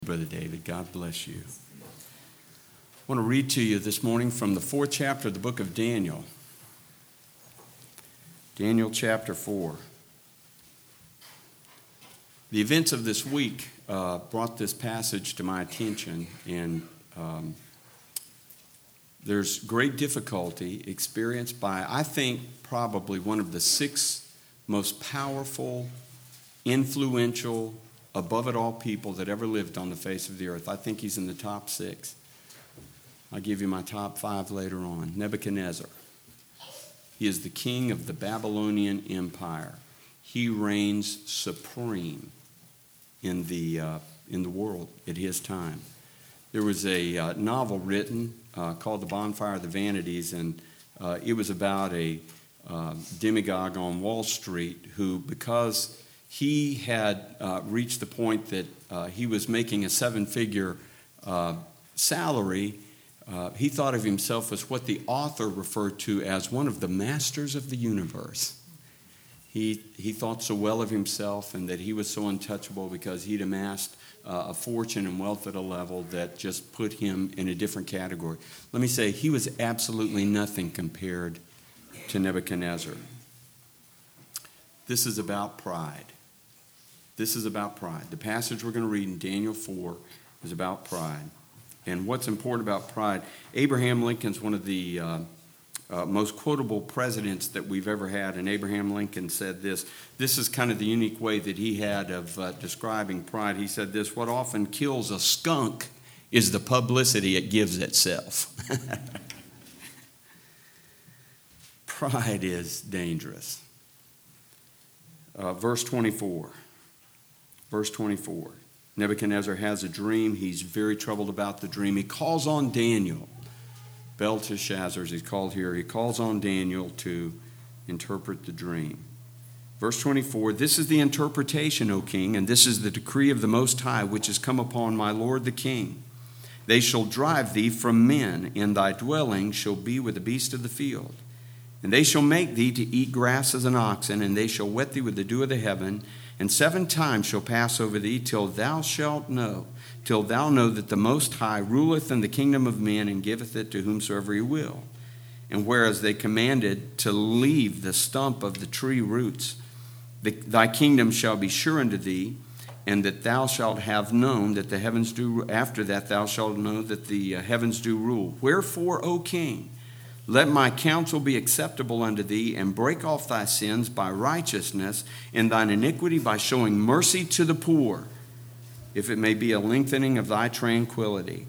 Brother David. God bless you. I want to read to you this morning from the 4th chapter of the book of Daniel. Daniel chapter 4. The events of this week brought this passage to my attention, and there's great difficulty experienced by, I think, probably one of the 6 most powerful, influential, above it all people that ever lived on the face of the earth. I think he's in the top 6. I'll give you my top 5 later on. Nebuchadnezzar. He is the king of the Babylonian Empire. He reigns supreme in the world at his time. There was a novel written called The Bonfire of the Vanities, and it was about a demagogue on Wall Street who, because he had reached the point that he was making a 7-figure salary. He thought of himself as what the author referred to as one of the masters of the universe. He thought so well of himself and that he was so untouchable because he'd amassed a fortune and wealth at a level that just put him in a different category. Let me say, he was absolutely nothing compared to Nebuchadnezzar. This is about pride. This is about pride. The passage we're going to read in Daniel 4 is about pride. And what's important about pride, Abraham Lincoln's one of the most quotable presidents that we've ever had, and Abraham Lincoln said this. This is kind of the unique way that he had of describing pride. He said this: what often kills a skunk is the publicity it gives itself. Pride is dangerous. Verse 24. Verse 24, Nebuchadnezzar has a dream. He's very troubled about the dream. He calls on Daniel. Belteshazzar, as he's called here, he calls on Daniel to interpret the dream. Verse 24, this is the interpretation, O king, and this is the decree of the Most High, which has come upon my lord the king. They shall drive thee from men, and thy dwelling shall be with the beasts of the field. And they shall make thee to eat grass as an oxen, and they shall wet thee with the dew of the heaven, and 7 times shall pass over thee till thou know that the Most High ruleth in the kingdom of men and giveth it to whomsoever he will. And whereas they commanded to leave the stump of the tree roots, thy kingdom shall be sure unto thee, and that thou shalt have known that the heavens do, after that thou shalt know that the heavens do rule. Wherefore, O king, let my counsel be acceptable unto thee, and break off thy sins by righteousness, and thine iniquity by showing mercy to the poor, if it may be a lengthening of thy tranquility.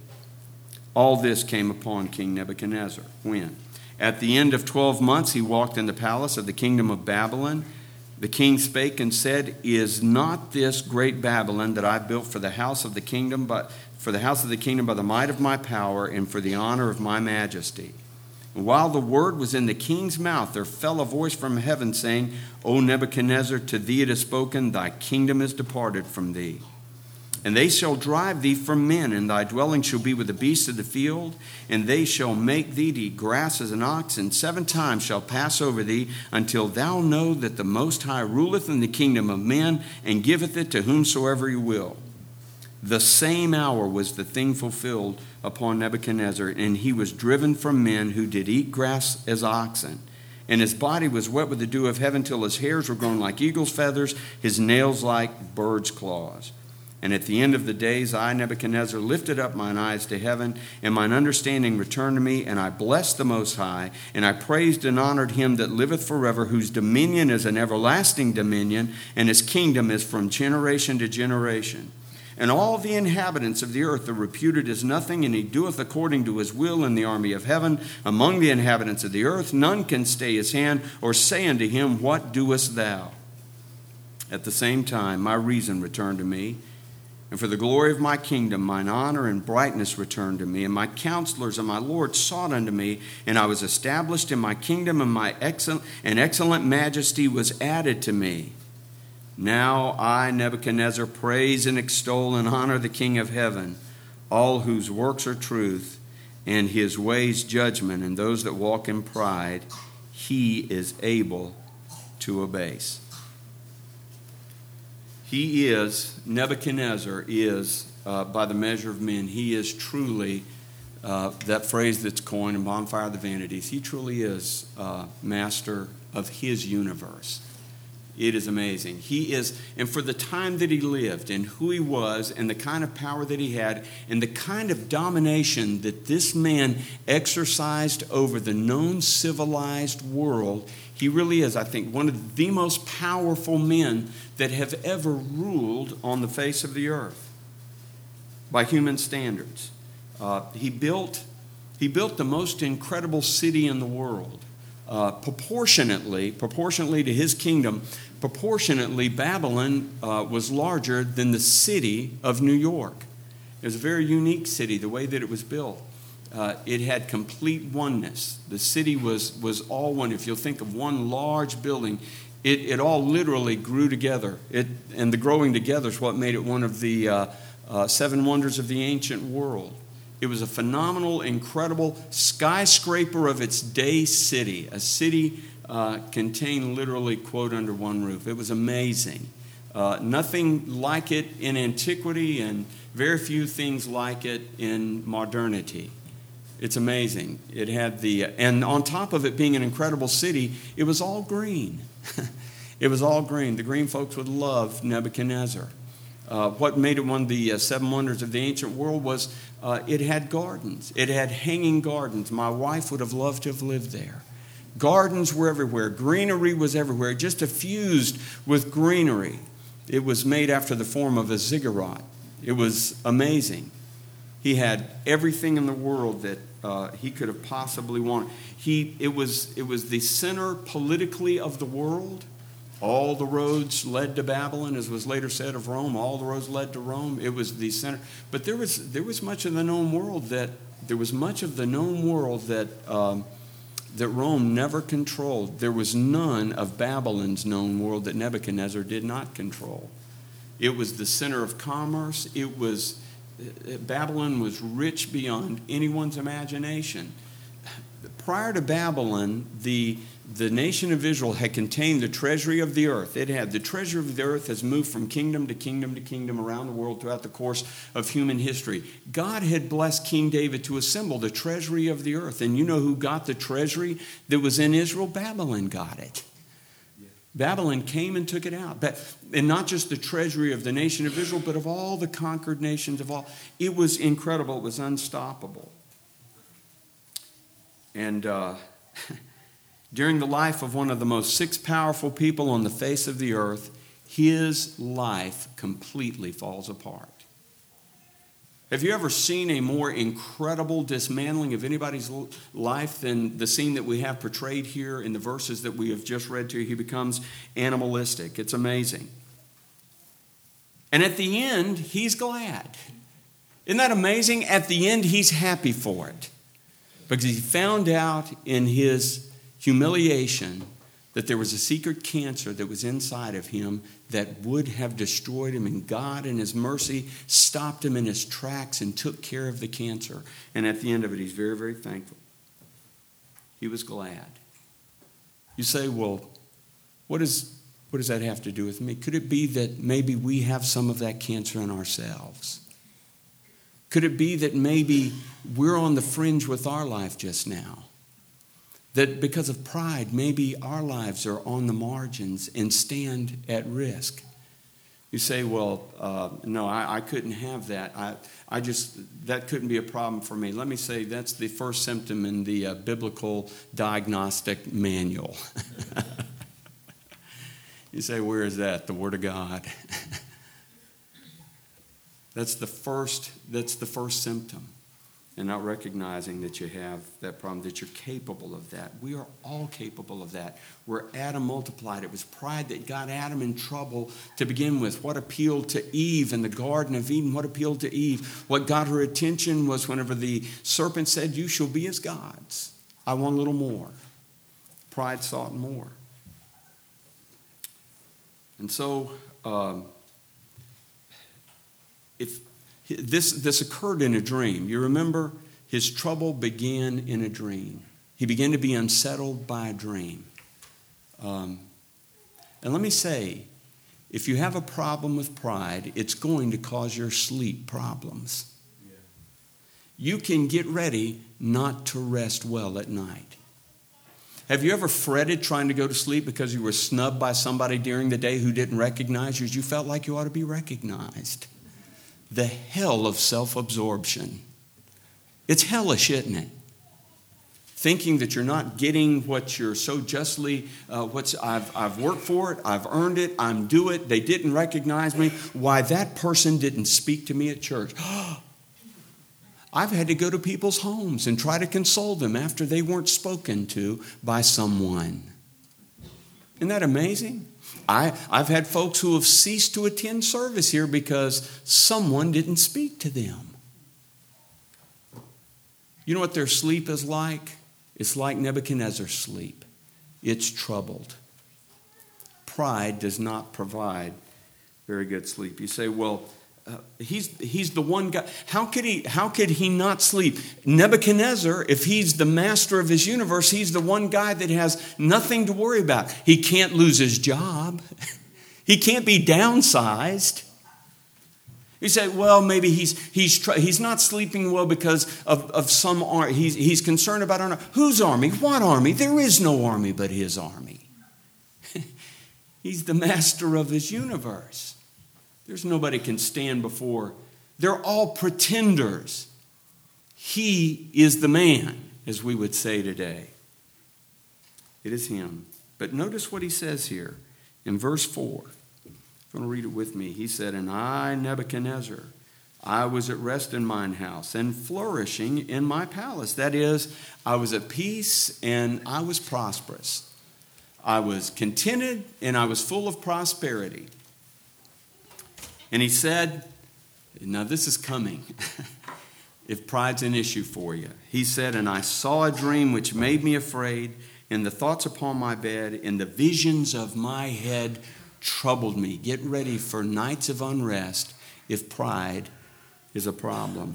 All this came upon King Nebuchadnezzar. When? At the end of 12 months he walked in the palace of the kingdom of Babylon. The king spake and said, is not this great Babylon that I built for the house of the kingdom, but for the house of the kingdom by the might of my power and for the honor of my majesty? And while the word was in the king's mouth, there fell a voice from heaven saying, O Nebuchadnezzar, to thee it is spoken, thy kingdom is departed from thee. And they shall drive thee from men, and thy dwelling shall be with the beasts of the field, and they shall make thee to eat grass as an ox, and 7 times shall pass over thee, until thou know that the Most High ruleth in the kingdom of men, and giveth it to whomsoever he will. The same hour was the thing fulfilled upon Nebuchadnezzar, and he was driven from men who did eat grass as oxen. And his body was wet with the dew of heaven till his hairs were grown like eagle's feathers, his nails like bird's claws. And at the end of the days, I, Nebuchadnezzar, lifted up mine eyes to heaven, and mine understanding returned to me, and I blessed the Most High, and I praised and honored him that liveth forever, whose dominion is an everlasting dominion, and his kingdom is from generation to generation. And all the inhabitants of the earth are reputed as nothing, and he doeth according to his will in the army of heaven. Among the inhabitants of the earth, none can stay his hand or say unto him, what doest thou? At the same time, my reason returned to me, and for the glory of my kingdom, mine honor and brightness returned to me, and my counselors and my Lord sought unto me, and I was established in my kingdom, and my excellent majesty was added to me. Now I, Nebuchadnezzar, praise and extol and honor the King of heaven, all whose works are truth, and his ways judgment, and those that walk in pride, he is able to abase. Nebuchadnezzar is by the measure of men. He is truly, that phrase that's coined in Bonfire of the Vanities, he truly is master of his universe. It is amazing. He is, and for the time that he lived and who he was and the kind of power that he had and the kind of domination that this man exercised over the known civilized world, he really is, I think, one of the most powerful men that have ever ruled on the face of the earth by human standards. He built the most incredible city in the world. Proportionately to his kingdom, Babylon was larger than the city of New York. It was a very unique city, the way that it was built. It had complete oneness. The city was all one. If you'll think of one large building, it all literally grew together. And the growing together is what made it one of the 7 wonders of the ancient world. It was a phenomenal, incredible skyscraper of its day city, a city contained literally, quote, under one roof. It was amazing. Nothing like it in antiquity and very few things like it in modernity. It's amazing. It had and on top of it being an incredible city, it was all green. It was all green. The green folks would love Nebuchadnezzar. What made it one of the 7 wonders of the ancient world was it had gardens. It had hanging gardens. My wife would have loved to have lived there. Gardens were everywhere. Greenery was everywhere. It just effused with greenery. It was made after the form of a ziggurat. It was amazing. He had everything in the world that he could have possibly wanted. It was the center politically of the world. All the roads led to Babylon, as was later said of Rome. All the roads led to Rome. It was the center. But there was much of the known world that that Rome never controlled. There was none of Babylon's known world that Nebuchadnezzar did not control. It was the center of commerce. Babylon was rich beyond anyone's imagination. Prior to Babylon, the nation of Israel had contained the treasury of the earth. The treasury of the earth has moved from kingdom to kingdom to kingdom around the world throughout the course of human history. God had blessed King David to assemble the treasury of the earth. And you know who got the treasury that was in Israel? Babylon got it. Babylon came and took it out. And not just the treasury of the nation of Israel, but of all the conquered nations of all. It was incredible. It was unstoppable. And during the life of one of the most 6 powerful people on the face of the earth, his life completely falls apart. Have you ever seen a more incredible dismantling of anybody's life than the scene that we have portrayed here in the verses that we have just read to you? He becomes animalistic. It's amazing. And at the end, he's glad. Isn't that amazing? At the end, he's happy for it. Because he found out in his humiliation that there was a secret cancer that was inside of him that would have destroyed him, and God in his mercy stopped him in his tracks and took care of the cancer. And at the end of it, he's very, very thankful. He was glad. You say, well, what does that have to do with me? Could it be that maybe we have some of that cancer in ourselves? Could it be that maybe we're on the fringe with our life just now? That because of pride, maybe our lives are on the margins and stand at risk. You say, well, no, I couldn't have that. That couldn't be a problem for me. Let me say that's the first symptom in the biblical diagnostic manual. You say, where is that? The Word of God. That's the first symptom. And not recognizing that you have that problem, that you're capable of that. We are all capable of that. Where Adam multiplied, it was pride that got Adam in trouble to begin with. What appealed to Eve in the Garden of Eden? What appealed to Eve? What got her attention was whenever the serpent said, you shall be as gods. I want a little more. Pride sought more. And so, if this occurred in a dream. You remember his trouble began in a dream. He began to be unsettled by a dream. And let me say, if you have a problem with pride, it's going to cause your sleep problems. You can get ready not to rest well at night. Have you ever fretted trying to go to sleep because you were snubbed by somebody during the day who didn't recognize you? You felt like you ought to be recognized. The hell of self-absorption. It's hellish, isn't it? Thinking that you're not getting what you're so justly, I've worked for it, I've earned it, I'm due it, they didn't recognize me. Why, that person didn't speak to me at church. I've had to go to people's homes and try to console them after they weren't spoken to by someone. Isn't that amazing? I've had folks who have ceased to attend service here because someone didn't speak to them. You know what their sleep is like? It's like Nebuchadnezzar's sleep. It's troubled. Pride does not provide very good sleep. You say, well, he's the one guy. How could he not sleep? Nebuchadnezzar, if he's the master of his universe, he's the one guy that has nothing to worry about. He can't lose his job. He can't be downsized. You say, well, maybe he's not sleeping well because of some army. He's concerned about army. Whose army? What army? There is no army but his army. He's the master of his universe. There's nobody can stand before. They're all pretenders. He is the man, as we would say today. It is him. But notice what he says here in verse 4. I'm going to read it with me. He said, and I, Nebuchadnezzar, I was at rest in mine house and flourishing in my palace. That is, I was at peace and I was prosperous. I was contented and I was full of prosperity. And he said, now this is coming, if pride's an issue for you. He said, and I saw a dream which made me afraid, and the thoughts upon my bed, and the visions of my head troubled me. Get ready for nights of unrest if pride is a problem.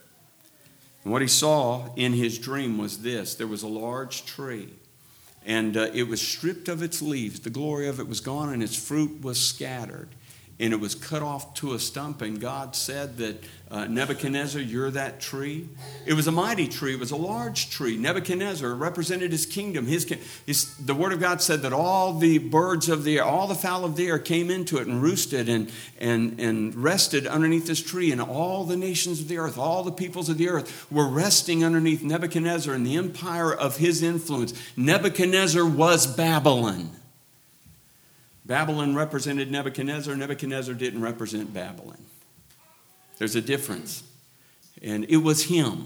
And what he saw in his dream was this. There was a large tree, and it was stripped of its leaves. The glory of it was gone, and its fruit was scattered. And it was cut off to a stump, and God said that, Nebuchadnezzar, you're that tree. It was a mighty tree. It was a large tree. Nebuchadnezzar represented his kingdom. The Word of God said that all the birds of the air, all the fowl of the air came into it and roosted and rested underneath this tree. And all the nations of the earth, all the peoples of the earth were resting underneath Nebuchadnezzar and the empire of his influence. Nebuchadnezzar was Babylon. Babylon represented Nebuchadnezzar. Nebuchadnezzar didn't represent Babylon. There's a difference. And it was him.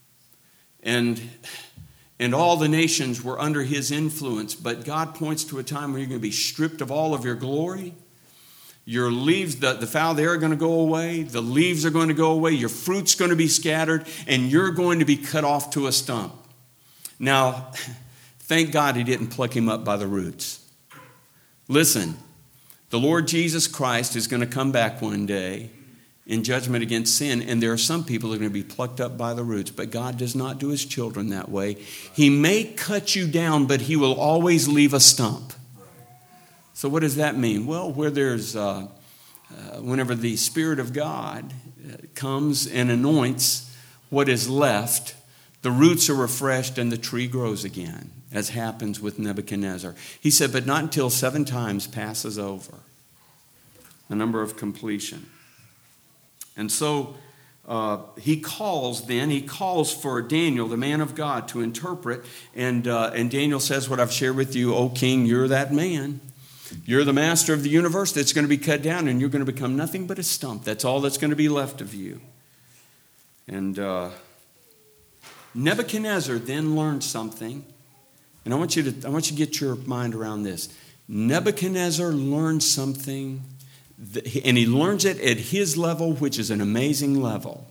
And all the nations were under his influence. But God points to a time where you're going to be stripped of all of your glory. Your leaves, the fowl of the air are going to go away. The leaves are going to go away. Your fruit's going to be scattered. And you're going to be cut off to a stump. Now, thank God he didn't pluck him up by the roots. Listen, the Lord Jesus Christ is going to come back one day in judgment against sin, and there are some people who are going to be plucked up by the roots, but God does not do his children that way. He may cut you down, but he will always leave a stump. So what does that mean? Well, where there's, whenever the Spirit of God comes and anoints what is left, the roots are refreshed and the tree grows again, as happens with Nebuchadnezzar. He said, but not until 7 times passes over. The number of completion. And so he calls for Daniel, the man of God, to interpret. And Daniel says, what I've shared with you, O king, you're that man. You're the master of the universe that's going to be cut down, and you're going to become nothing but a stump. That's all that's going to be left of you. And Nebuchadnezzar then learned something. And I want you to get your mind around this. Nebuchadnezzar learned something, and he learns it at his level, which is an amazing level.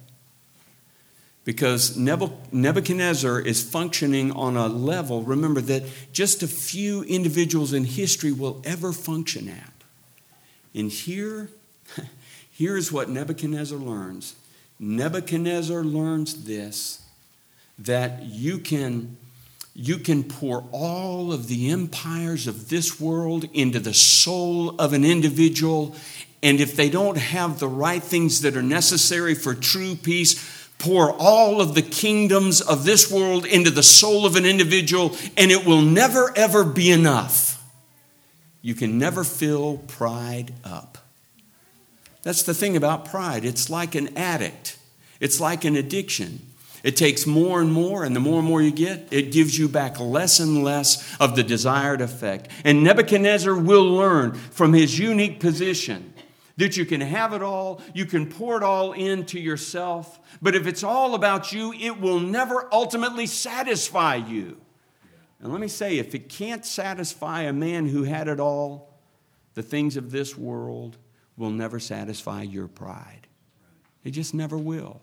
Because Nebuchadnezzar is functioning on a level, remember, that just a few individuals in history will ever function at. And here is what Nebuchadnezzar learns. Nebuchadnezzar learns this, that you can You can pour all of the empires of this world into the soul of an individual, and if they don't have the right things that are necessary for true peace, pour all of the kingdoms of this world into the soul of an individual, and it will never, ever be enough. You can never fill pride up. That's the thing about pride. It's like an addict. It's like an addiction. It takes more and more, and the more and more you get, it gives you back less and less of the desired effect. And Nebuchadnezzar will learn from his unique position that you can have it all, you can pour it all into yourself, but if it's all about you, it will never ultimately satisfy you. And let me say, if it can't satisfy a man who had it all, the things of this world will never satisfy your pride. It just never will.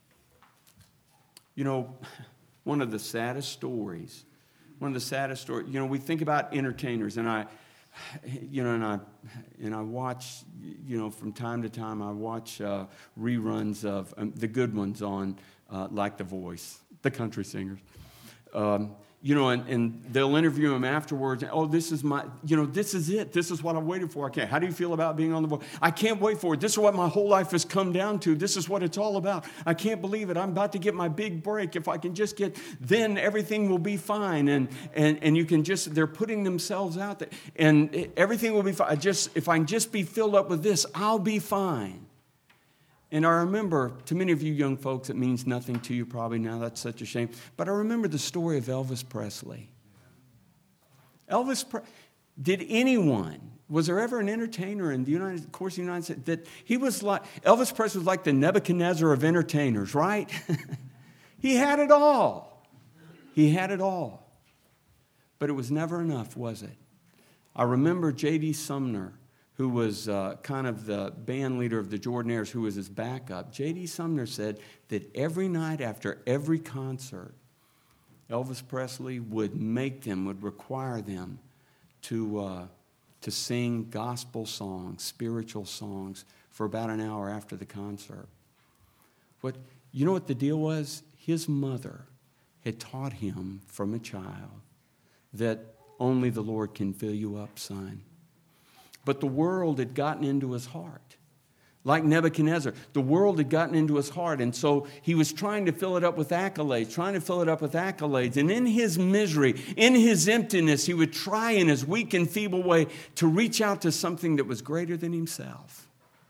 You know, one of the saddest stories, we think about entertainers, and I watch, from time to time, I watch reruns of the good ones on, like The Voice, the country singers. And they'll interview them afterwards. Oh, this is it. This is what I waited for. Okay, how do you feel about being on The Voice? I can't wait for it. This is what my whole life has come down to. This is what it's all about. I can't believe it. I'm about to get my big break. If I can just then everything will be fine. And you can they're putting themselves out there. And everything will be fine. If I can just be filled up with this, I'll be fine. And I remember, to many of you young folks, it means nothing to you probably now. That's such a shame. But I remember the story of Elvis Presley. Was there ever an entertainer in the United States that he was like, Elvis Presley was like the Nebuchadnezzar of entertainers, right? He had it all. He had it all. But it was never enough, was it? I remember J.D. Sumner, who was kind of the band leader of the Jordanaires, who was his backup. J.D. Sumner said that every night after every concert, Elvis Presley would require them to sing gospel songs, spiritual songs, for about an hour after the concert. But you know what the deal was? His mother had taught him from a child that only the Lord can fill you up, son. But the world had gotten into his heart. Like Nebuchadnezzar, the world had gotten into his heart. And so he was trying to fill it up with accolades. And in his misery, in his emptiness, he would try in his weak and feeble way to reach out to something that was greater than himself.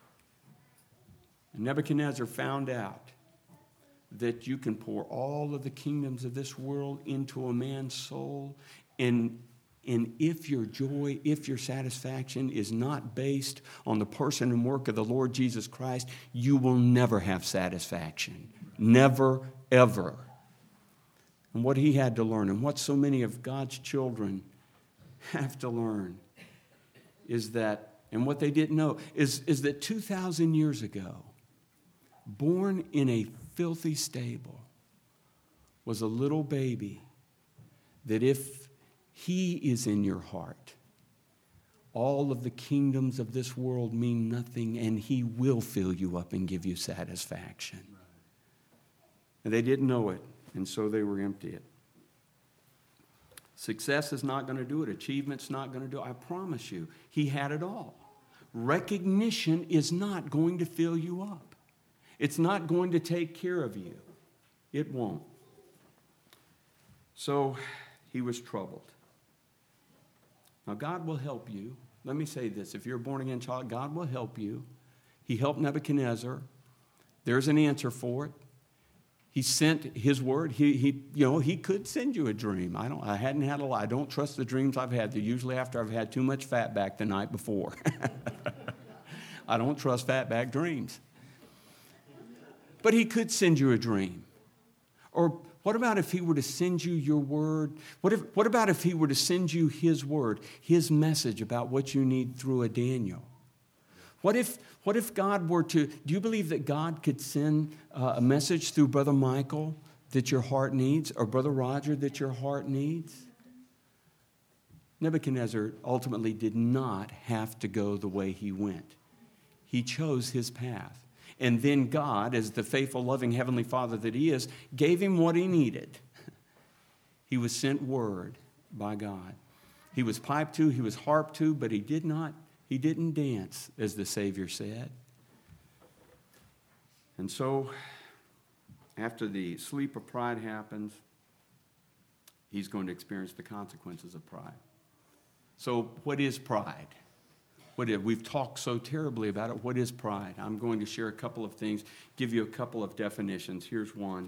And Nebuchadnezzar found out that you can pour all of the kingdoms of this world into a man's soul, and if your joy, if your satisfaction is not based on the person and work of the Lord Jesus Christ, you will never have satisfaction. Never, ever. And what he had to learn, and what so many of God's children have to learn, is that, and what they didn't know, is that 2,000 years ago, born in a filthy stable, was a little baby that if he is in your heart, all of the kingdoms of this world mean nothing, and he will fill you up and give you satisfaction. And they didn't know it, and so they were empty. Success is not going to do it. Achievement's not going to do it. I promise you, he had it all. Recognition is not going to fill you up. It's not going to take care of you. It won't. So he was troubled. Now, God will help you. Let me say this. If you're a born-again child, God will help you. He helped Nebuchadnezzar. There's an answer for it. He sent his word. He could send you a dream. I hadn't had a lot. I don't trust the dreams I've had. They're usually after I've had too much fat back the night before. I don't trust fatback dreams. But he could send you a dream. Or what about if he were to send you your word? What about if he were to send you his word, his message about what you need through a Daniel? What if God were to, do you believe that God could send a message through Brother Michael that your heart needs, or Brother Roger that your heart needs? Nebuchadnezzar ultimately did not have to go the way he went. He chose his path. And then God, as the faithful, loving Heavenly Father that he is, gave him what he needed. He was sent word by God. He was piped to, he was harped to, but he didn't dance, as the Savior said. And so, after the sleep of pride happens, he's going to experience the consequences of pride. So, what is pride? We've talked so terribly about it. What is pride? I'm going to share a couple of things, give you a couple of definitions. Here's one.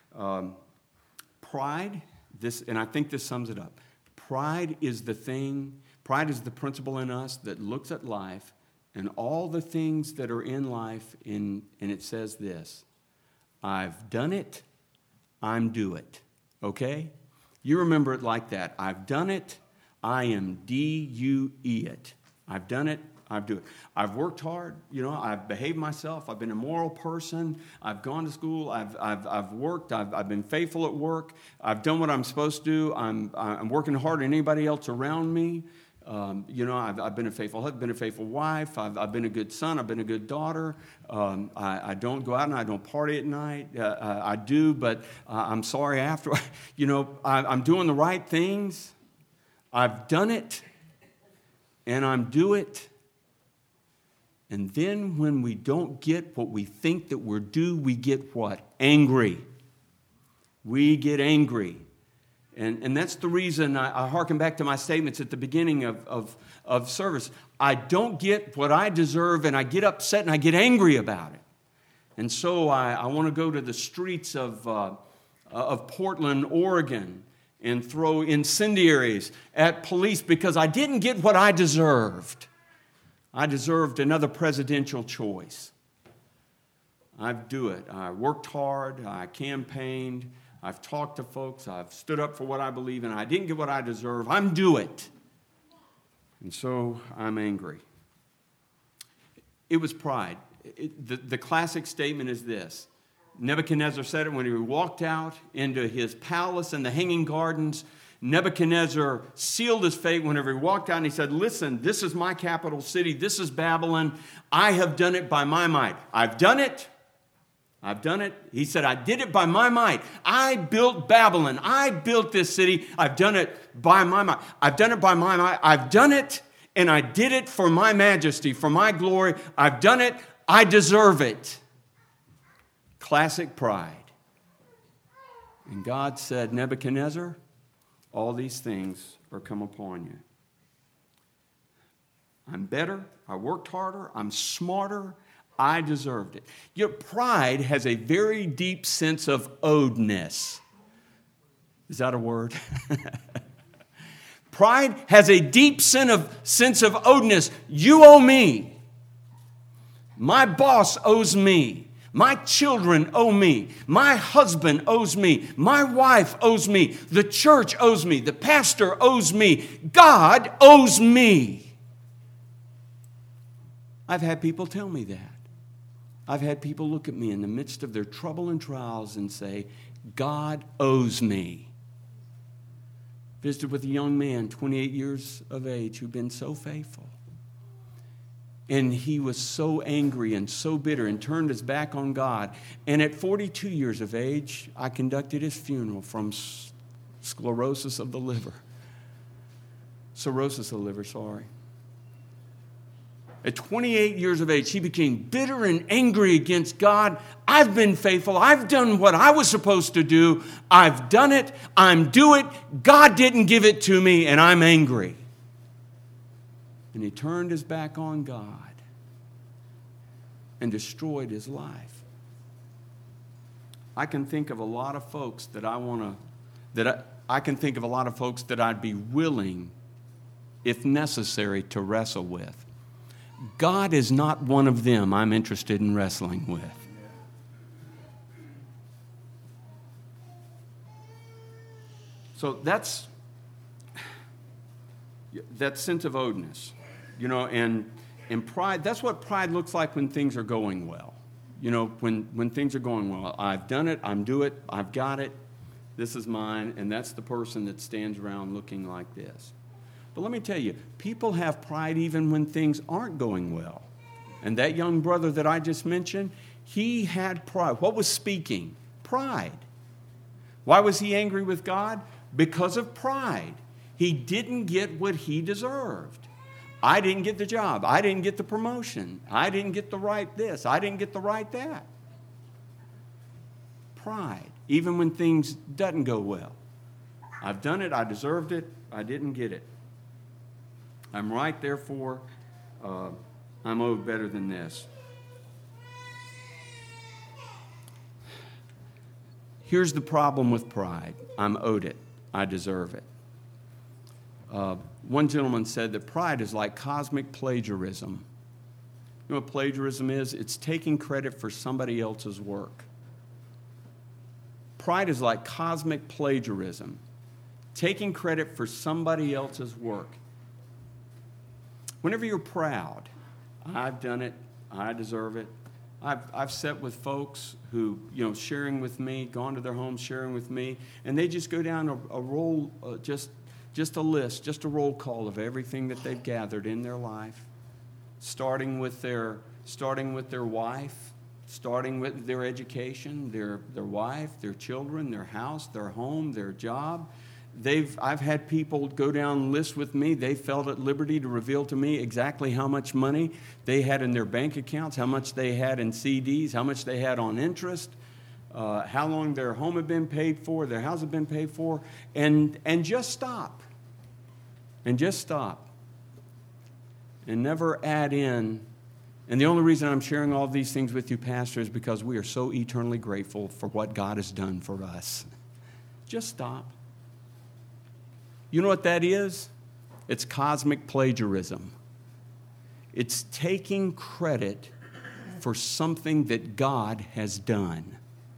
Pride, and I think this sums it up. Pride is the principle in us that looks at life and all the things that are in life, and it says this: I've done it, I'm do it. Okay? You remember it like that. I've done it, I am D-U-E it. I've done it, I do it. I've worked hard, I've behaved myself, I've been a moral person, I've gone to school, I've worked, I've been faithful at work, I've done what I'm supposed to do, I'm working harder than anybody else around me. I've been a faithful husband, been a faithful wife, I've been a good son, I've been a good daughter. I don't go out and I don't party at night. I do, but I'm sorry after. I'm doing the right things. I've done it, and I'm do it. And then when we don't get what we think that we're due, we get what? Angry. We get angry. And that's the reason I hearken back to my statements at the beginning of service. I don't get what I deserve, and I get upset and I get angry about it. And so I want to go to the streets of Portland, Oregon, and throw incendiaries at police because I didn't get what I deserved. I deserved another presidential choice. I do it. I worked hard. I campaigned. I've talked to folks. I've stood up for what I believe in. I didn't get what I deserve. I'm do it. And so I'm angry. It was pride. The classic statement is this. Nebuchadnezzar said it when he walked out into his palace in the Hanging Gardens. Nebuchadnezzar sealed his fate whenever he walked out and he said, listen, this is my capital city. This is Babylon. I have done it by my might. I've done it. I've done it. He said, I did it by my might. I built Babylon. I built this city. I've done it by my might. I've done it by my might. I've done it, and I did it for my majesty, for my glory. I've done it. I deserve it. Classic pride. And God said, Nebuchadnezzar, all these things are come upon you. I'm better. I worked harder. I'm smarter. I deserved it. Your pride has a very deep sense of owedness. Is that a word? Pride has a deep sense of owedness. You owe me. My boss owes me. My children owe me. My husband owes me. My wife owes me. The church owes me. The pastor owes me. God owes me. I've had people tell me that. I've had people look at me in the midst of their trouble and trials and say, God owes me. Visited with a young man, 28 years of age, who'd been so faithful. And he was so angry and so bitter and turned his back on God. And at 42 years of age, I conducted his funeral from cirrhosis of the liver. At 28 years of age, he became bitter and angry against God. I've been faithful. I've done what I was supposed to do. I've done it. I'm due it. God didn't give it to me, and I'm angry. And he turned his back on God and destroyed his life. I can think of a lot of folks that I can think of a lot of folks that I'd be willing, if necessary, to wrestle with. God is not one of them I'm interested in wrestling with. So that's that sense of owedness, and pride. That's what pride looks like when things are going well. When things are going well. I've done it, I'm due it, I've got it, this is mine, and that's the person that stands around looking like this. But let me tell you, people have pride even when things aren't going well. And that young brother that I just mentioned, he had pride. What was speaking? Pride. Why was he angry with God? because of pride. He didn't get what he deserved. I didn't get the job. I didn't get the promotion. I didn't get the right this. I didn't get the right that. Pride, even when things doesn't go well. I've done it. I deserved it. I didn't get it. I'm right, therefore, I'm owed better than this. Here's the problem with pride. I'm owed it. I deserve it. One gentleman said that pride is like cosmic plagiarism. You know what plagiarism is? It's taking credit for somebody else's work. Pride is like cosmic plagiarism, taking credit for somebody else's work. Whenever you're proud, I've done it, I deserve it. I've sat with folks who, sharing with me, gone to their homes sharing with me, and they just go down a roll, just a list, just a roll call of everything that they've gathered in their life, starting with their wife, starting with their education, their wife, their children, their house, their home, their job. I've had people go down lists with me. They felt at liberty to reveal to me exactly how much money they had in their bank accounts, how much they had in CDs, how much they had on interest, how long their home had been paid for, their house had been paid for, and just stop. And just stop. And never add in. And the only reason I'm sharing all these things with you, Pastor, is because we are so eternally grateful for what God has done for us. Just stop. You know what that is? It's cosmic plagiarism. It's taking credit for something that God has done.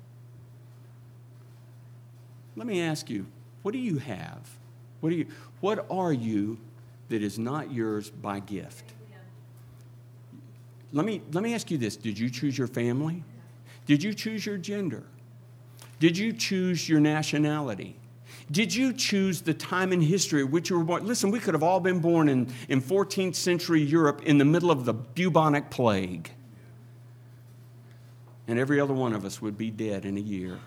Let me ask you, what do you have? What are you that is not yours by gift? Let me ask you this. Did you choose your family? Did you choose your gender? Did you choose your nationality? Did you choose the time in history at which you were born? Listen, we could have all been born in 14th century Europe in the middle of the bubonic plague. And every other one of us would be dead in a year.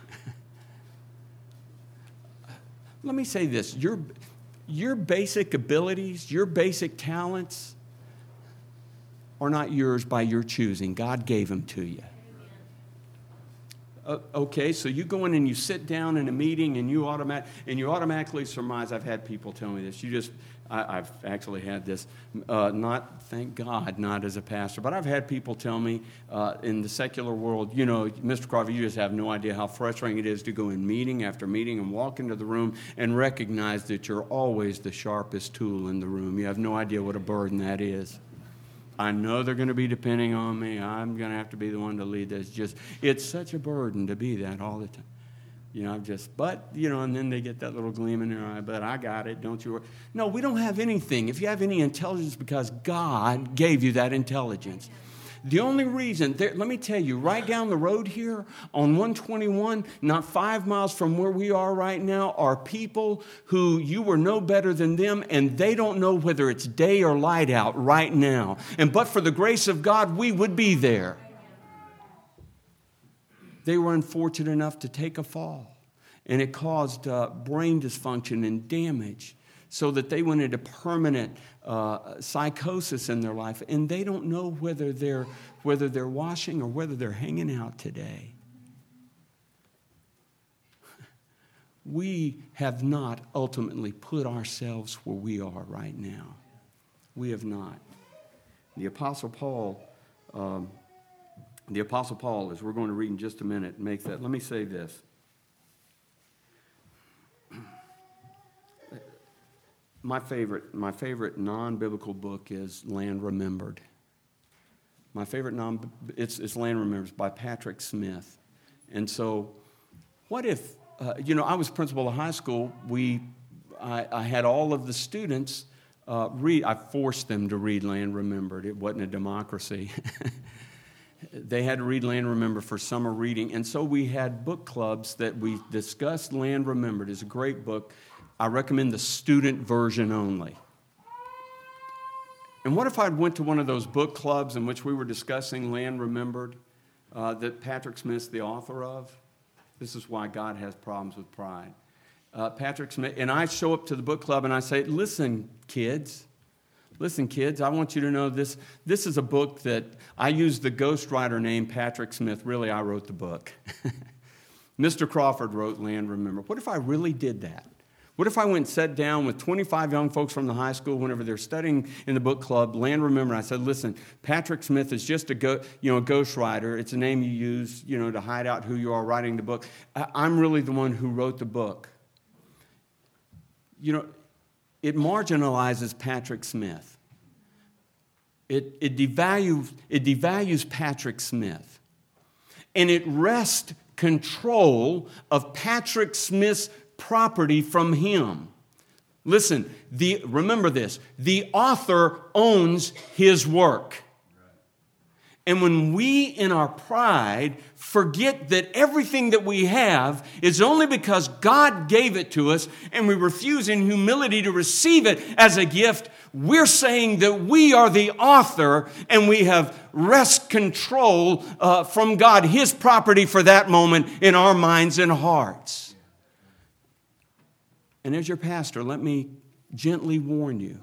Let me say this. Your basic abilities, your basic talents are not yours by your choosing. God gave them to you. Okay, so you go in and you sit down in a meeting and you automatically surmise. I've had people tell me this. I've actually had this, thank God, not as a pastor, but I've had people tell me in the secular world, Mr. Crawford, you just have no idea how frustrating it is to go in meeting after meeting and walk into the room and recognize that you're always the sharpest tool in the room. You have no idea what a burden that is. I know they're going to be depending on me. I'm going to have to be the one to lead this. It's such a burden to be that all the time. And then they get that little gleam in their eye, but I got it, don't you worry. No, we don't have anything. If you have any intelligence, because God gave you that intelligence. The only reason, let me tell you, right down the road here on 121, not 5 miles from where we are right now, are people who you were no better than them, and they don't know whether it's day or light out right now. And but for the grace of God, we would be there. They were unfortunate enough to take a fall, and it caused brain dysfunction and damage, so that they went into permanent psychosis in their life, and they don't know whether they're washing or whether they're hanging out today. We have not ultimately put ourselves where we are right now. We have not. The Apostle Paul, as we're going to read in just a minute, makes that. Let me say this. My favorite non-biblical book is Land Remembered. My favorite it's Land Remembered by Patrick Smith. And so, what if I was principal of high school? I had all of the students read. I forced them to read Land Remembered. It wasn't a democracy. They had to read Land Remembered for summer reading, and so we had book clubs that we discussed. Land Remembered is a great book. I recommend the student version only. And what if I went to one of those book clubs in which we were discussing Land Remembered that Patrick Smith's the author of? This is why God has problems with pride. Patrick Smith, and I show up to the book club and I say, listen, kids, I want you to know this is a book that I use the ghostwriter name Patrick Smith. Really, I wrote the book. Mr. Crawford wrote Land Remember. What if I really did that? What if I went and sat down with 25 young folks from the high school whenever they're studying in the book club, Land Remember, I said, listen, Patrick Smith is just a ghostwriter. It's a name you use, to hide out who you are writing the book. I'm really the one who wrote the book. It marginalizes Patrick Smith. It devalues Patrick Smith. And it wrests control of Patrick Smith's property from him. Listen, remember this. The author owns his work. And when we, in our pride, forget that everything that we have is only because God gave it to us, and we refuse in humility to receive it as a gift, we're saying that we are the author and we have wrested control from God, His property for that moment in our minds and hearts. And as your pastor, let me gently warn you,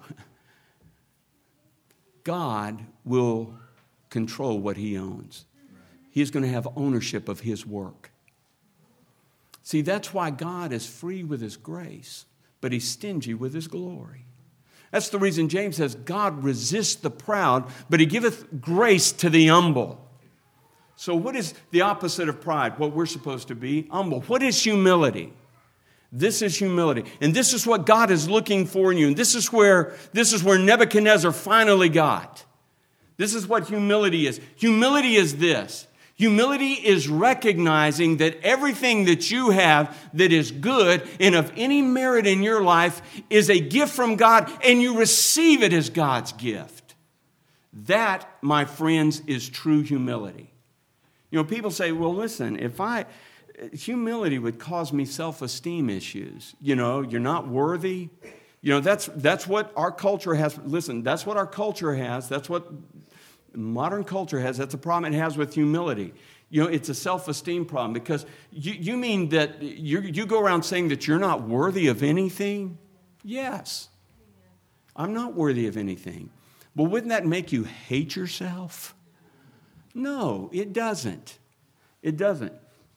God will control what He owns. He's going to have ownership of His work. See, that's why God is free with His grace, but He's stingy with His glory. That's the reason James says, God resists the proud, but He giveth grace to the humble. So what is the opposite of pride? What we're supposed to be? Humble. What is humility? This is humility. And this is what God is looking for in you. And this is where Nebuchadnezzar finally got. This is what humility is. Humility is this. Humility is recognizing that everything that you have that is good and of any merit in your life is a gift from God, and you receive it as God's gift. That, my friends, is true humility. People say, well, listen, humility would cause me self-esteem issues. You're not worthy. That's what our culture has. Listen, that's what our culture has. That's what modern culture has. That's a problem it has with humility. It's a self-esteem problem because you mean that you go around saying that you're not worthy of anything? Yes. I'm not worthy of anything. But wouldn't that make you hate yourself? No, it doesn't. It doesn't.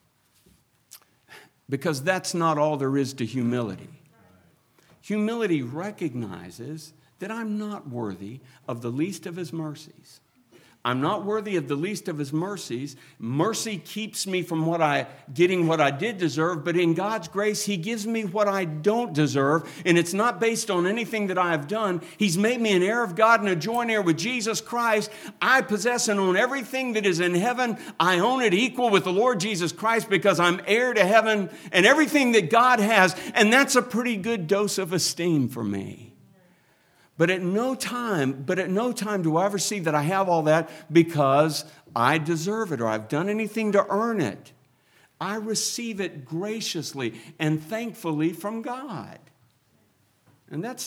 Because that's not all there is to humility. Humility recognizes that I'm not worthy of the least of His mercies. I'm not worthy of the least of His mercies. Mercy keeps me from getting what I did deserve, but in God's grace, He gives me what I don't deserve, and it's not based on anything that I have done. He's made me an heir of God and a joint heir with Jesus Christ. I possess and own everything that is in heaven. I own it equal with the Lord Jesus Christ because I'm heir to heaven and everything that God has, and that's a pretty good dose of esteem for me. But at no time do I ever see that I have all that because I deserve it or I've done anything to earn it. I receive it graciously and thankfully from God. And that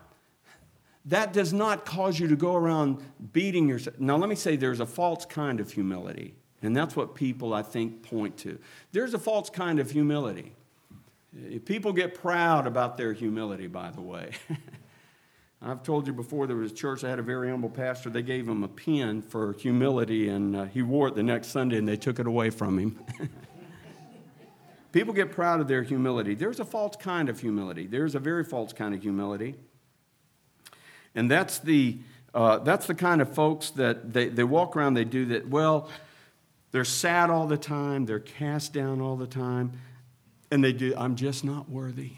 does not cause you to go around beating yourself. Now let me say there's a false kind of humility. And that's what people, I think, point to. There's a false kind of humility. People get proud about their humility, by the way. I've told you before, there was a church that had a very humble pastor. They gave him a pin for humility, and he wore it the next Sunday, and they took it away from him. People get proud of their humility. There's a false kind of humility. There's a very false kind of humility. And that's the kind of folks that they walk around, they do that, well, they're sad all the time, they're cast down all the time, and they do, I'm just not worthy.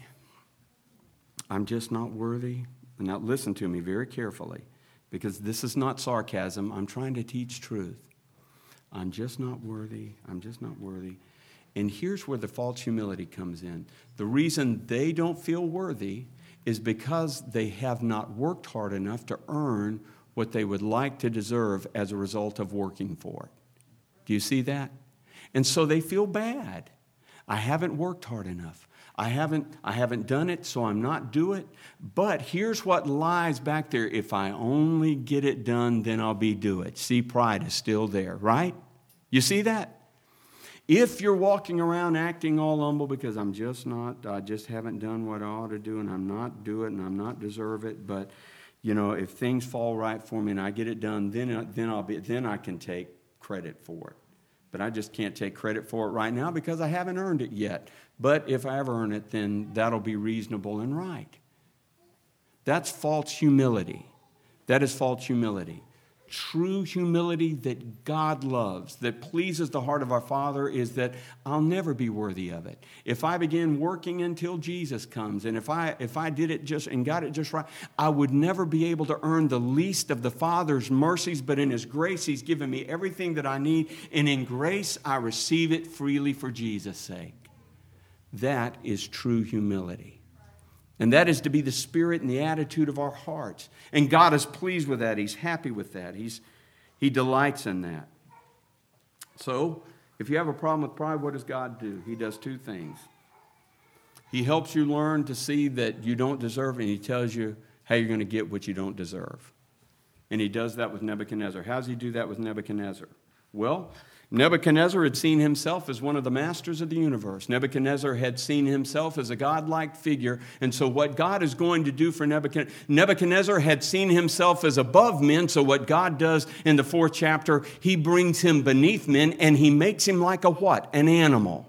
I'm just not worthy. Now listen to me very carefully, because this is not sarcasm. I'm trying to teach truth. I'm just not worthy. I'm just not worthy. And here's where the false humility comes in. The reason they don't feel worthy is because they have not worked hard enough to earn what they would like to deserve as a result of working for it. Do you see that? And so they feel bad. I haven't worked hard enough. I haven't done it, so I'm not do it. But here's what lies back there. If I only get it done, then I'll do it. See, pride is still there, right? You see that? If you're walking around acting all humble because I just haven't done what I ought to do, and I'm not do it, and I'm not deserve it, but if things fall right for me and I get it done, then I can take credit for it. But I just can't take credit for it right now because I haven't earned it yet. But if I ever earn it, then that'll be reasonable and right. That's false humility. That is false humility. True humility that God loves, that pleases the heart of our Father, is that I'll never be worthy of it. If I begin working until Jesus comes, and if I did it just and got it just right, I would never be able to earn the least of the Father's mercies, but in His grace, He's given me everything that I need, and in grace, I receive it freely for Jesus' sake. That is true humility. And that is to be the spirit and the attitude of our hearts. And God is pleased with that. He's happy with that. He delights in that. So, if you have a problem with pride, what does God do? He does two things. He helps you learn to see that you don't deserve it, and He tells you how you're going to get what you don't deserve. And He does that with Nebuchadnezzar. How does He do that with Nebuchadnezzar? Well, Nebuchadnezzar had seen himself as one of the masters of the universe. Nebuchadnezzar had seen himself as a godlike figure. And so what God is going to do for Nebuchadnezzar had seen himself as above men. So what God does in the 4th chapter, He brings him beneath men and He makes him like a what? An animal.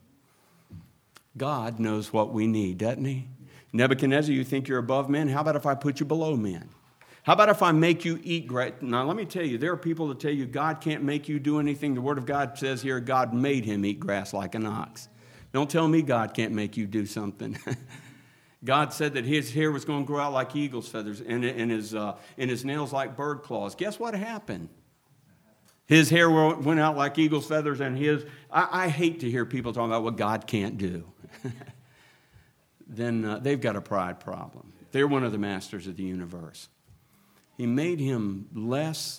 God knows what we need, doesn't He? Nebuchadnezzar, you think you're above men? How about if I put you below men? How about if I make you eat grass? Now, let me tell you, there are people that tell you God can't make you do anything. The Word of God says here, God made him eat grass like an ox. Don't tell me God can't make you do something. God said that his hair was going to grow out like eagle's feathers and his nails like bird claws. Guess what happened? His hair went out like eagle's feathers, and I hate to hear people talking about what God can't do. Then they've got a pride problem. They're one of the masters of the universe. He made him less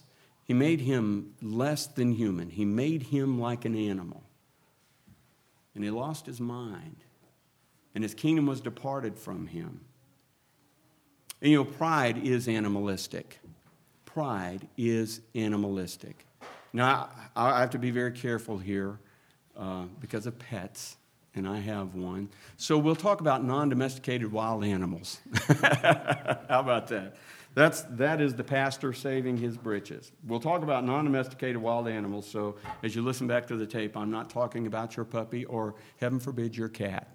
than human. He made him like an animal. And he lost his mind. And his kingdom was departed from him. And pride is animalistic. Pride is animalistic. Now, I have to be very careful here because of pets, and I have one. So we'll talk about non-domesticated wild animals. How about that? That is the pastor saving his britches. We'll talk about non-domesticated wild animals, so as you listen back to the tape, I'm not talking about your puppy or, heaven forbid, your cat.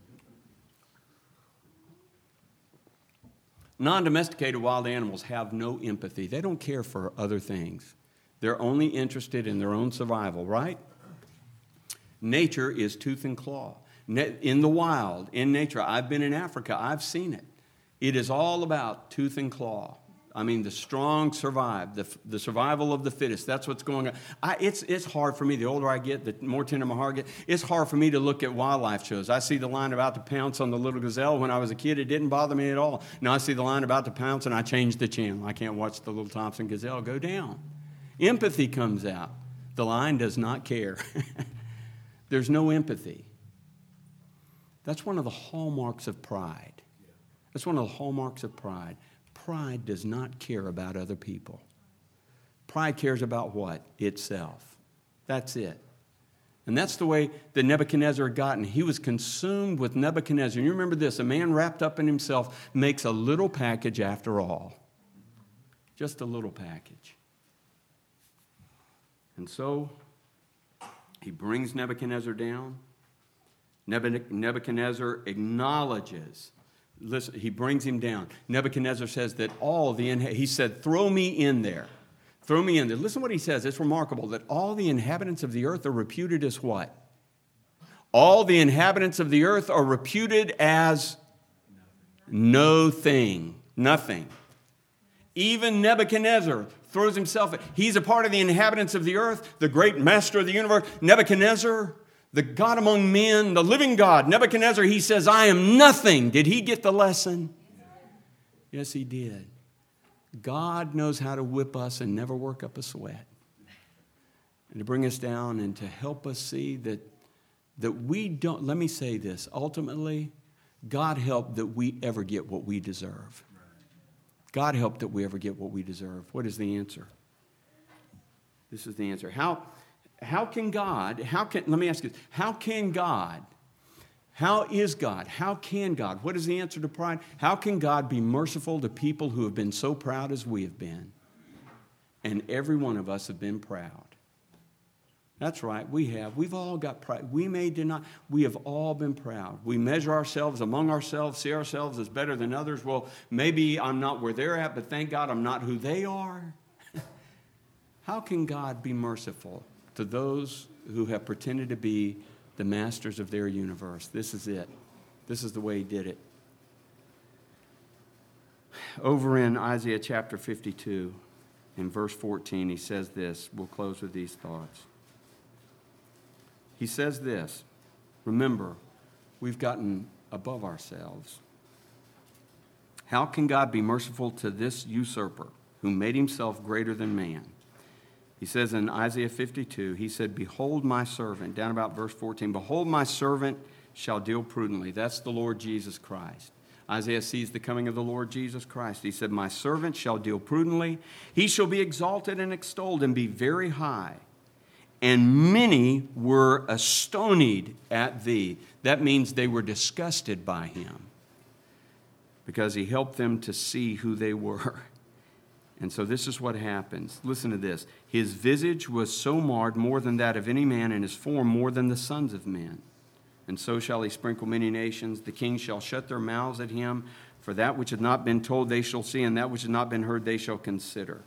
Non-domesticated wild animals have no empathy. They don't care for other things. They're only interested in their own survival, right? Nature is tooth and claw. In the wild, in nature, I've been in Africa, I've seen it. It is all about tooth and claw. I mean, the strong survive, the survival of the fittest. That's what's going on. It's hard for me. The older I get, the more tender my heart gets. It's hard for me to look at wildlife shows. I see the line about to pounce on the little gazelle. When I was a kid, it didn't bother me at all. Now I see the line about to pounce, and I change the channel. I can't watch the little Thompson gazelle go down. Empathy comes out. The lion does not care. There's no empathy. That's one of the hallmarks of pride. That's one of the hallmarks of pride. Pride does not care about other people. Pride cares about what? Itself. That's it. And that's the way that Nebuchadnezzar had gotten. He was consumed with Nebuchadnezzar. And you remember this, a man wrapped up in himself makes a little package after all. Just a little package. And so he brings Nebuchadnezzar down. Nebuchadnezzar acknowledges. Listen, he brings him down. Nebuchadnezzar says that he said, throw me in there. Throw me in there. Listen what he says. It's remarkable that all the inhabitants of the earth are reputed as what? All the inhabitants of the earth are reputed as no thing, nothing. Even Nebuchadnezzar throws himself. He's a part of the inhabitants of the earth, the great master of the universe. Nebuchadnezzar, the God among men, the living God. Nebuchadnezzar, he says, I am nothing. Did he get the lesson? Yes, he did. God knows how to whip us and never work up a sweat. And to bring us down and to help us see that we don't, let me say this, ultimately, God help that we ever get what we deserve. God help that we ever get what we deserve. What is the answer? This is the answer. let me ask you, how is God? How can God? What is the answer to pride? How can God be merciful to people who have been so proud as we have been? And every one of us have been proud. That's right, we have. We've all got pride. We may deny. We have all been proud. We measure ourselves among ourselves, see ourselves as better than others. Well, maybe I'm not where they're at, but thank God I'm not who they are. How can God be merciful to those who have pretended to be the masters of their universe? This is it. This is the way he did it. Over in Isaiah chapter 52, in verse 14, he says this. We'll close with these thoughts. He says this. Remember, we've gotten above ourselves. How can God be merciful to this usurper who made himself greater than man? He says in Isaiah 52, he said, behold my servant, down about verse 14, behold my servant shall deal prudently. That's the Lord Jesus Christ. Isaiah sees the coming of the Lord Jesus Christ. He said, my servant shall deal prudently. He shall be exalted and extolled and be very high. And many were astonied at thee. That means they were disgusted by him because he helped them to see who they were. And so this is what happens. Listen to this. His visage was so marred more than that of any man, and his form more than the sons of men. And so shall he sprinkle many nations. The kings shall shut their mouths at him. For that which hath not been told they shall see, and that which hath not been heard they shall consider.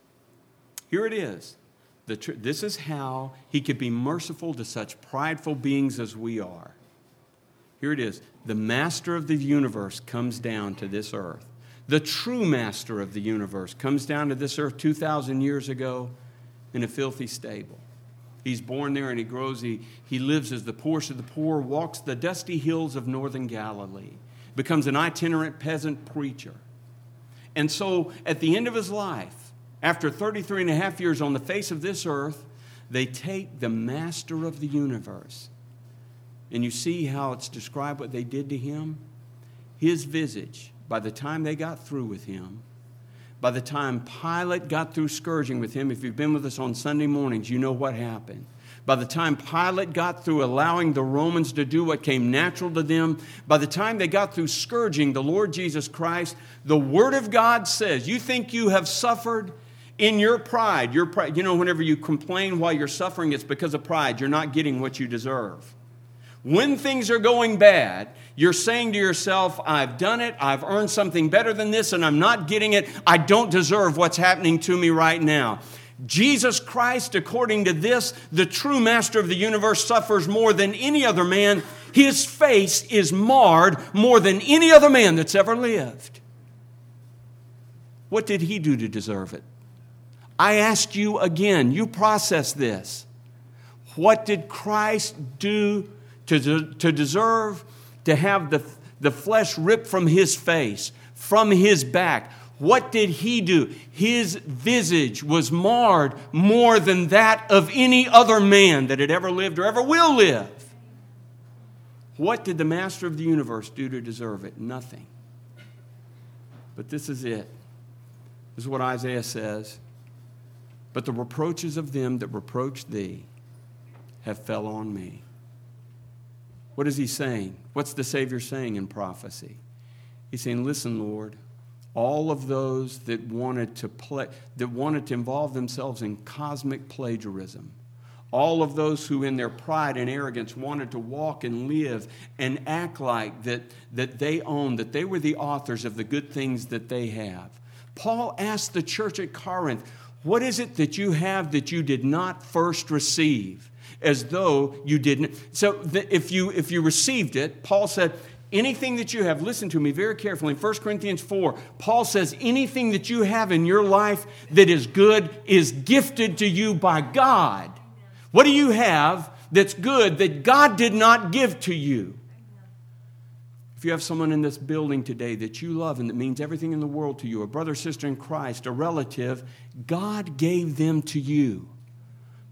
Here it is. This is how he could be merciful to such prideful beings as we are. Here it is. The master of the universe comes down to this earth. The true master of the universe comes down to this earth 2,000 years ago in a filthy stable. He's born there and he grows. He lives as the poorest of the poor, walks the dusty hills of northern Galilee, becomes an itinerant peasant preacher. And so at the end of his life, after 33 and a half years on the face of this earth, they take the master of the universe. And you see how it's described what they did to him? His visage, by the time they got through with him, by the time Pilate got through scourging with him, if you've been with us on Sunday mornings, you know what happened. By the time Pilate got through allowing the Romans to do what came natural to them, by the time they got through scourging the Lord Jesus Christ, the Word of God says, you think you have suffered in your pride. You know, whenever you complain while you're suffering, it's because of pride. You're not getting what you deserve. When things are going bad, you're saying to yourself, I've done it, I've earned something better than this, and I'm not getting it. I don't deserve what's happening to me right now. Jesus Christ, according to this, the true master of the universe, suffers more than any other man. His face is marred more than any other man that's ever lived. What did he do to deserve it? I ask you again, you process this. What did Christ do to deserve to have the flesh ripped from his face, from his back? What did he do? His visage was marred more than that of any other man that had ever lived or ever will live. What did the master of the universe do to deserve it? Nothing. But this is it. This is what Isaiah says. But the reproaches of them that reproached thee have fell on me. What is he saying? What's the Savior saying in prophecy? He's saying, listen, Lord, all of those that wanted to involve themselves in cosmic plagiarism, all of those who in their pride and arrogance wanted to walk and live and act like that they owned, that they were the authors of the good things that they have. Paul asked the church at Corinth, what is it that you have that you did not first receive? As though you didn't. So if you received it, Paul said, anything that you have, listen to me very carefully. In 1 Corinthians 4, Paul says, anything that you have in your life that is good is gifted to you by God. What do you have that's good that God did not give to you? If you have someone in this building today that you love and that means everything in the world to you, a brother, sister in Christ, a relative, God gave them to you.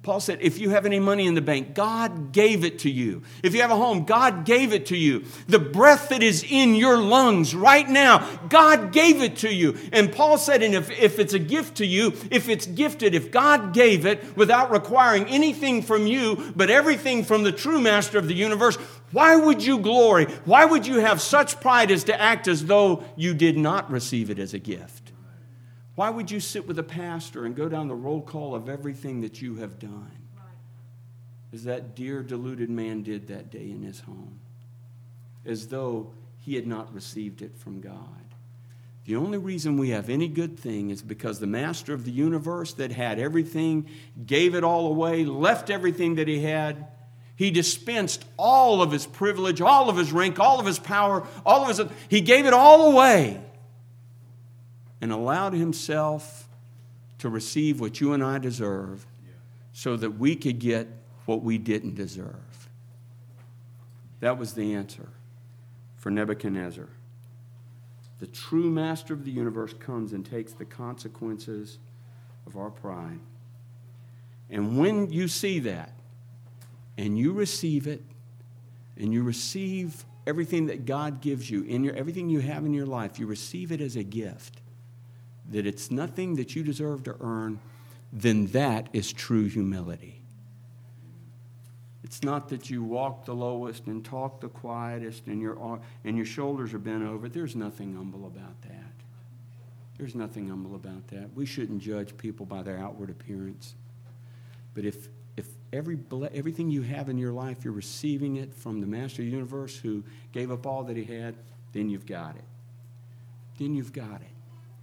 Paul said, if you have any money in the bank, God gave it to you. If you have a home, God gave it to you. The breath that is in your lungs right now, God gave it to you. And Paul said, and if it's a gift to you, if it's gifted, if God gave it without requiring anything from you, but everything from the true master of the universe, why would you glory? Why would you have such pride as to act as though you did not receive it as a gift? Why would you sit with a pastor and go down the roll call of everything that you have done? As that dear deluded man did that day in his home. As though he had not received it from God. The only reason we have any good thing is because the master of the universe that had everything, gave it all away, left everything that he had. He dispensed all of his privilege, all of his rank, all of his power, he gave it all away. And allowed himself to receive what you and I deserve so that we could get what we didn't deserve. That was the answer for Nebuchadnezzar. The true master of the universe comes and takes the consequences of our pride. And when you see that, and you receive it, and you receive everything that God gives you, everything you have in your life, you receive it as a gift, that it's nothing that you deserve to earn, then that is true humility. It's not that you walk the lowest and talk the quietest and your shoulders are bent over. There's nothing humble about that. There's nothing humble about that. We shouldn't judge people by their outward appearance. But if everything you have in your life, you're receiving it from the Master of the universe who gave up all that he had, then you've got it. Then you've got it.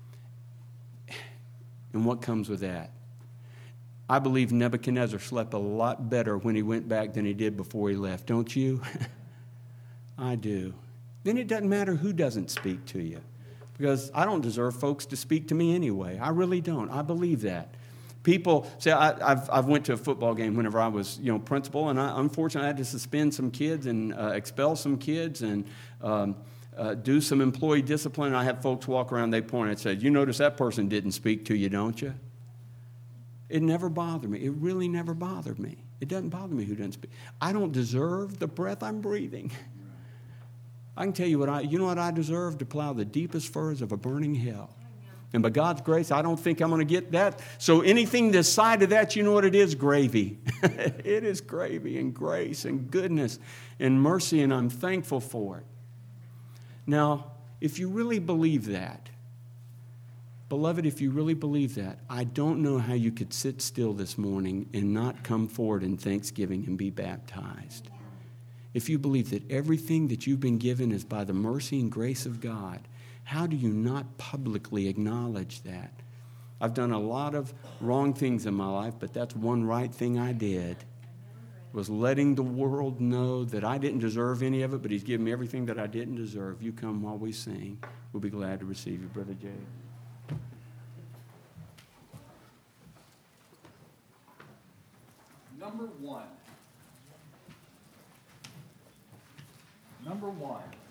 And what comes with that? I believe Nebuchadnezzar slept a lot better when he went back than he did before he left. Don't you? I do. Then it doesn't matter who doesn't speak to you. Because I don't deserve folks to speak to me anyway. I really don't. I believe that. People say, I've went to a football game whenever I was principal, and unfortunately I had to suspend some kids and expel some kids and do some employee discipline. I had folks walk around, they point and said, you notice that person didn't speak to you, don't you? It never bothered me. It really never bothered me. It doesn't bother me who doesn't speak. I don't deserve the breath I'm breathing. I can tell you what I deserve? To plow the deepest furrows of a burning hell. And by God's grace, I don't think I'm going to get that. So anything this side of that, you know what it is? Gravy. It is gravy and grace and goodness and mercy, and I'm thankful for it. Now, if you really believe that, beloved, if you really believe that, I don't know how you could sit still this morning and not come forward in thanksgiving and be baptized. If you believe that everything that you've been given is by the mercy and grace of God, how do you not publicly acknowledge that? I've done a lot of wrong things in my life, but that's one right thing I did, was letting the world know that I didn't deserve any of it, but he's given me everything that I didn't deserve. You come while we sing. We'll be glad to receive you, Brother Jay. Number one.